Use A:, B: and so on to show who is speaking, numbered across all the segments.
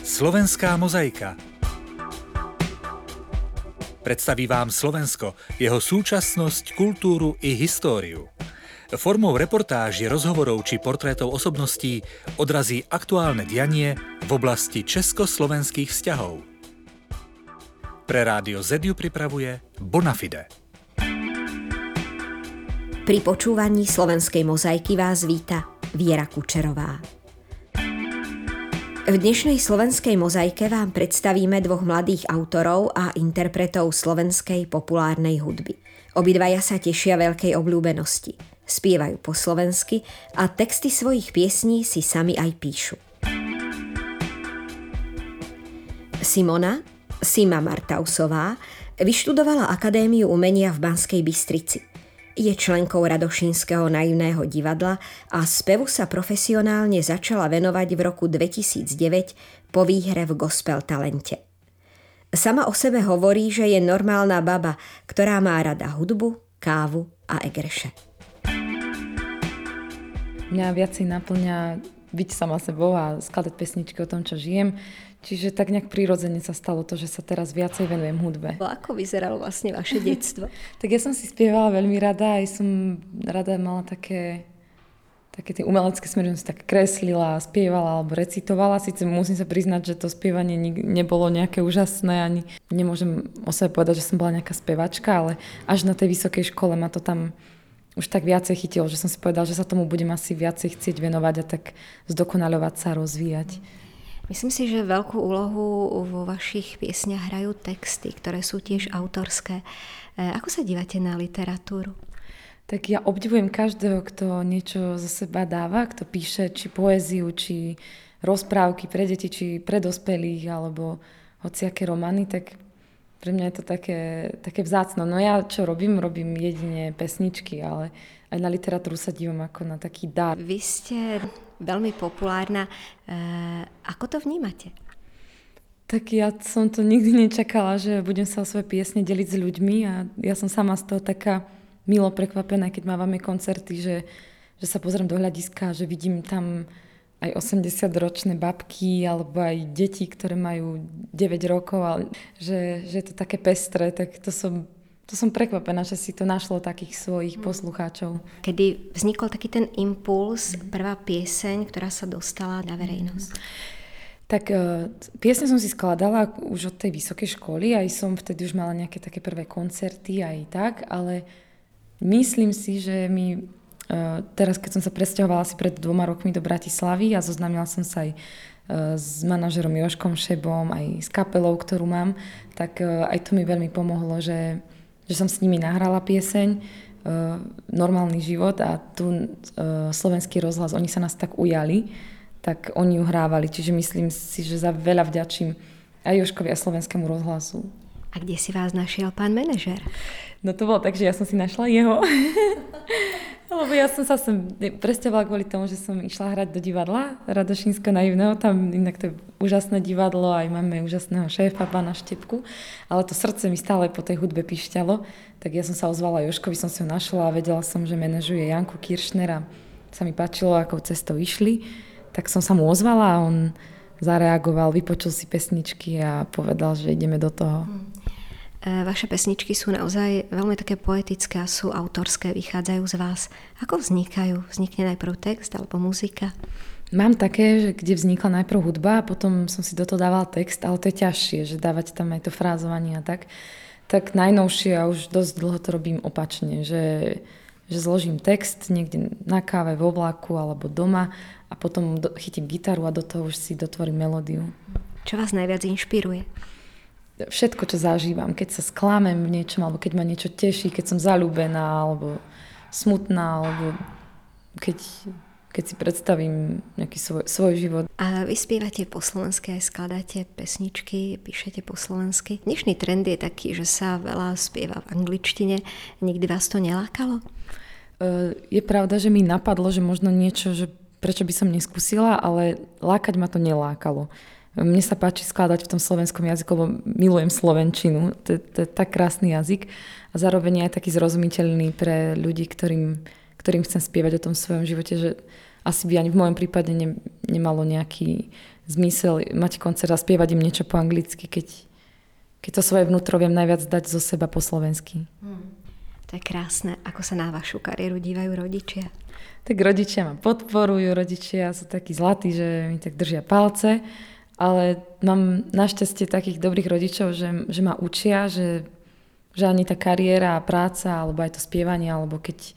A: Slovenská mozaika. Predstaví vám Slovensko, jeho súčasnosť, kultúru i históriu. Formou reportáží, rozhovorov či portrétov osobností odrazí aktuálne dianie v oblasti československých vzťahov. Pre Rádio Z ju pripravuje Bonafide.
B: Pri počúvaní Slovenskej mozaiky vás víta Viera Kučerová. V dnešnej Slovenskej mozaike vám predstavíme dvoch mladých autorov a interpretov slovenskej populárnej hudby. Obidvaja sa tešia veľkej obľúbenosti. Spievajú po slovensky a texty svojich piesní si sami aj píšu. Sima Martausová vyštudovala Akadémiu umenia v Banskej Bystrici. Je členkou Radošínskeho naivného divadla a spevu sa profesionálne začala venovať v roku 2009 po výhre v Gospel Talente. Sama o sebe hovorí, že je normálna baba, ktorá má rada hudbu, kávu a egreše.
C: Mňa viacej naplňa byť sama sebou a skladať pesničky o tom, čo žijem. Čiže tak nejak prirodzene sa stalo to, že sa teraz viacej venujem hudbe.
B: Ako vyzeralo vlastne vaše detstvo?
C: Tak ja som si spievala veľmi rada, aj som rada mala také tie umelecké smery, som si tak kreslila, spievala alebo recitovala. Sice musím sa priznať, že to spievanie nebolo nejaké úžasné, ani nemôžem o sebe povedať, že som bola nejaká spevačka, ale až na tej vysokej škole ma to tam už tak viacej chytilo, že som si povedala, že sa tomu budem asi viacej chcieť venovať a tak zdokonaľovať sa, rozvíjať.
B: Myslím si, že veľkú úlohu vo vašich piesniach hrajú texty, ktoré sú tiež autorské. Ako sa dívate na literatúru?
C: Tak ja obdivujem každého, kto niečo zo seba dáva, kto píše či poéziu, či rozprávky pre deti, či pre dospelých, alebo hociaké romány, tak pre mňa je to také vzácno. No ja čo robím jedine pesničky, ale aj na literatúru sa dívam ako na taký dar.
B: Vy ste veľmi populárna. Ako to vnímate?
C: Tak ja som to nikdy nečakala, že budem sa o svoje piesne deliť s ľuďmi a ja som sama z toho taká milo prekvapená, keď mávame koncerty, že sa pozriem do hľadiska, že vidím tam aj 80-ročné babky alebo aj deti, ktoré majú 9 rokov, ale že je to také pestré, tak to som prekvapená, že si to našlo takých svojich poslucháčov.
B: Kedy vznikol taký ten impuls, prvá pieseň, ktorá sa dostala na verejnosť?
C: Tak piesne som si skladala už od tej vysokej školy, aj som vtedy už mala nejaké také prvé koncerty aj tak, ale myslím si, že teraz, keď som sa presťahovala asi pred 2 rokmi do Bratislavy a zoznámila som sa aj s manažerom Jožkom Šebom, aj s kapelou, ktorú mám, tak aj to mi veľmi pomohlo, že som s nimi nahrala pieseň Normálny život a tu Slovenský rozhlas, oni sa nás tak ujali, tak oni ju hrávali. Čiže myslím si, že za veľa vďačím aj Jožkovi a Slovenskému rozhlasu.
B: A kde si vás našiel pán manažér?
C: No to bolo tak, že ja som si našla jeho. Lebo ja som sa sem presťahovala kvôli tomu, že som išla hrať do divadla Radošínskeho naivného. Tam inak to je úžasné divadlo, aj máme úžasného šéfa, pána Štepku. Ale to srdce mi stále po tej hudbe píšťalo. Tak ja som sa ozvala Jožkovi, som si ho našla a vedela som, že manažuje Janku Kiršner a sa mi páčilo, akou cestou išli. Tak som sa mu ozvala a on zareagoval, vypočul si pesničky a povedal, že ideme do toho.
B: Vaše pesničky sú naozaj veľmi také poetické a sú autorské, vychádzajú z vás. Ako vznikajú? Vznikne najprv text alebo muzika?
C: Mám také, že kde vznikla najprv hudba a potom som si do toho dávala text, ale to je ťažšie, že dávať tam aj to frázovanie a tak. Tak najnovšie a už dosť dlho to robím opačne, že zložím text niekde na káve, vo vlaku alebo doma a potom chytím gitaru a do toho už si dotvorím melódiu.
B: Čo vás najviac inšpiruje?
C: Všetko, čo zažívam, keď sa sklámem v niečom, alebo keď ma niečo teší, keď som zaľúbená, alebo smutná, alebo keď si predstavím nejaký svoj život.
B: A vy spievate po slovensky, aj skladáte pesničky, píšete po slovensky. Dnešný trend je taký, že sa veľa spieva v angličtine. Nikdy vás to nelákalo?
C: Je pravda, že mi napadlo, že možno niečo, že prečo by som neskúsila, ale lákať ma to nelákalo. Mne sa páči skladať v tom slovenskom jazyku, lebo milujem slovenčinu. To je tak krásny jazyk a zároveň aj taký zrozumiteľný pre ľudí, ktorým chcem spievať o tom svojom živote, že asi by ani v mojom prípade nemalo nejaký zmysel mať koncert a spievať im niečo po anglicky, keď to svoje vnútro viem najviac dať zo seba po slovensky.
B: To je krásne. Ako sa na vašu kariéru dívajú rodičia?
C: Tak rodičia ma podporujú, rodičia sú takí zlatí, že mi tak držia palce, ale mám našťastie takých dobrých rodičov, že ma učia, že ani tá kariéra a práca, alebo aj to spievanie, alebo keď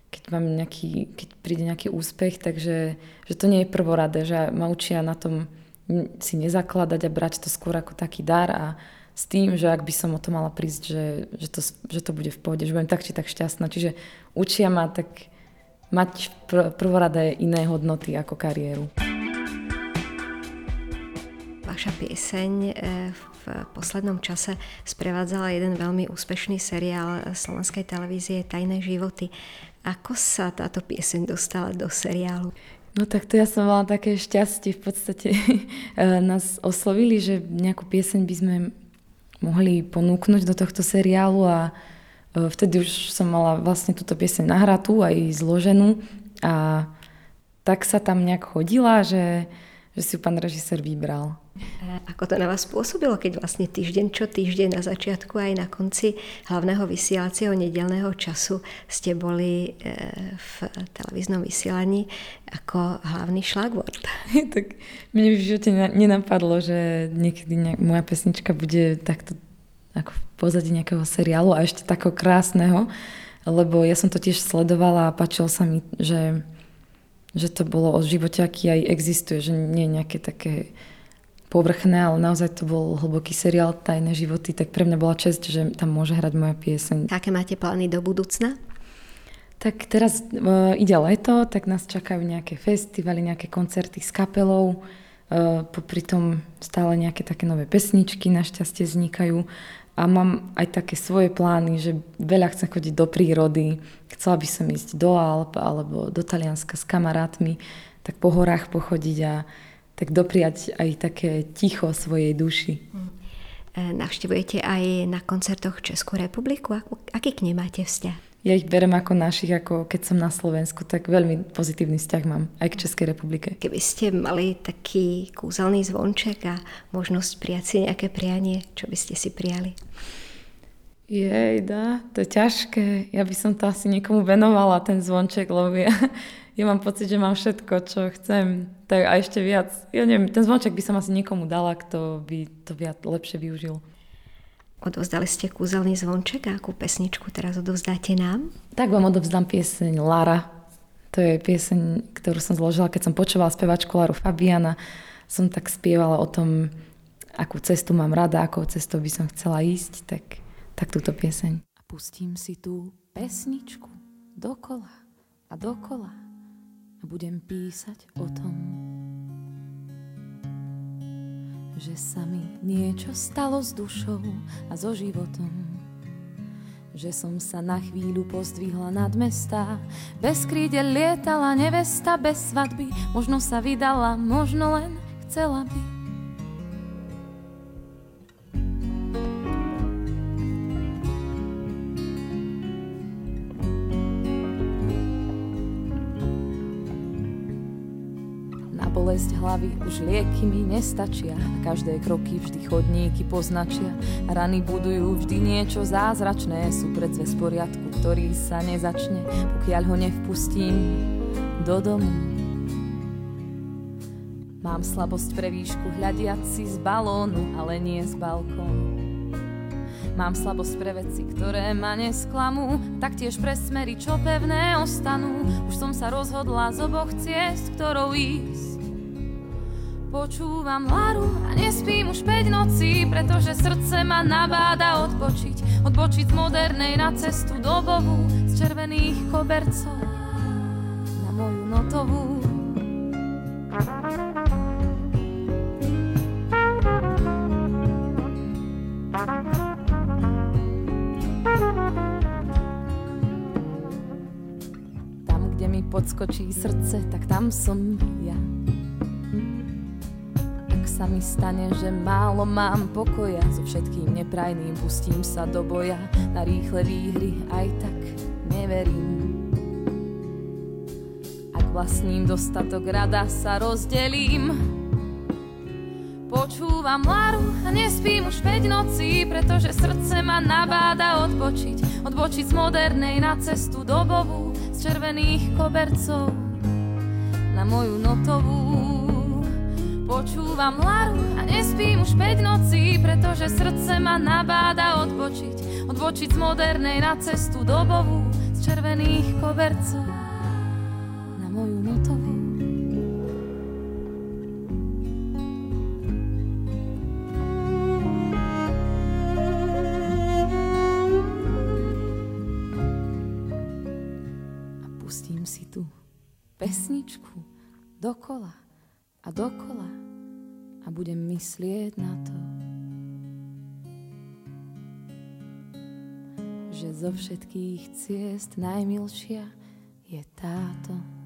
C: príde nejaký úspech, takže že to nie je prvoradé, že ma učia na tom si nezakladať a brať to skôr ako taký dar a s tým, že ak by som o to mala prísť, že to bude v pohode, že budem tak či tak šťastná. Čiže učia ma tak mať prvoradé iné hodnoty ako kariéru.
B: Vaša pieseň v poslednom čase sprevádzala jeden veľmi úspešný seriál slovenskej televízie Tajné životy. Ako sa táto pieseň dostala do seriálu?
C: No tak to ja som mala také šťastie. V podstate nás oslovili, že nejakú pieseň by sme mohli ponúknuť do tohto seriálu a vtedy už som mala vlastne túto pieseň nahratú aj zloženú a tak sa tam nejak chodila, že si ju pán režisér vybral.
B: Ako to na vás pôsobilo, keď vlastne týždeň čo týždeň na začiatku aj na konci hlavného vysielacieho nedeľného času ste boli v televíznom vysielaní ako hlavný šlagvort?
C: Tak mne v živote nenapadlo, že niekedy moja pesnička bude takto ako v pozadí nejakého seriálu a ešte takého krásneho, lebo ja som to tiež sledovala a páčilo sa mi, že to bolo o živote, aký aj existuje, že nie je nejaké také povrchné, ale naozaj to bol hlboký seriál Tajné životy, tak pre mňa bola česť, že tam môže hrať moja pieseň.
B: Aké máte plány do budúcna?
C: Tak teraz ide leto, tak nás čakajú nejaké festivaly, nejaké koncerty s kapelou, popri tom stále nejaké také nové pesničky našťastie vznikajú a mám aj také svoje plány, že veľa chcem chodiť do prírody, chcela by som ísť do Alp alebo do Talianska s kamarátmi, tak po horách pochodiť a tak dopriať aj také ticho svojej duši.
B: Navštevujete aj na koncertoch Českú republiku? Aký k nej máte vzťah?
C: Ja ich berem ako našich, ako keď som na Slovensku, tak veľmi pozitívny vzťah mám aj k Českej republike.
B: Keby ste mali taký kúzelný zvonček a možnosť prijať si nejaké prianie, čo by ste si prijali?
C: Jejda, to je ťažké. Ja by som to asi niekomu venovala, ten zvonček, lebo ja mám pocit, že mám všetko, čo chcem. Tak a ešte viac. Ja neviem, ten zvonček by som asi niekomu dala, kto by to viac lepšie využil.
B: Odovzdali ste kúzelný zvonček a akú pesničku teraz odovzdáte nám?
C: Tak vám odovzdám pieseň Lara. To je pieseň, ktorú som zložila, keď som počúvala spevačku Laru Fabiana. Som tak spievala o tom, akú cestu mám rada, akou cestou by som chcela ísť, tak túto pieseň. A pustím si tú pesničku dokola a dokola a budem písať o tom, že sa mi niečo stalo s dušou a so životom. Že som sa na chvíľu pozdvihla nad mestá, bez krídel lietala nevesta bez svadby, možno sa vydala, možno len chcela by. Bolesť hlavy už lieky mi nestačia, každé kroky vždy chodníky poznačia, rany budujú vždy niečo zázračné, sú predzvesť poriadku, ktorý sa nezačne, pokiaľ ho nevpustím do domu. Mám slabosť pre výšku, hľadiac si z balónu, ale nie z balkónu. Mám slabosť pre veci, ktoré ma nesklamú, taktiež pre smery, čo pevné ostanú. Už som sa rozhodla z oboch ciest, ktorou ísť. Počúvam Laru a nespím už 5 nocí, pretože srdce ma nabáda odbočiť z modernej na cestu dobovú, z červených kobercov na moju notovú. Tam, kde mi podskočí srdce, tak tam som ja. Sa mi stane, že málo mám pokoja, so všetkým neprajným pustím sa do boja, na rýchle výhry aj tak neverím. Ak vlastním dostatok, rada sa rozdelím.
D: Počúvam Laru a nespím už 5 nocí, pretože srdce ma nabáda odbočiť z modernej na cestu dobovú, z červených kobercov na moju notovú. Počúvam Laru a nespím už 5 nocí, pretože srdce ma nabáda odbočiť z modernej na cestu dobovú, z červených kobercov na moju notovú. Pesničku dokola a dokola a budem myslieť na to, že zo všetkých ciest najmilšia je táto.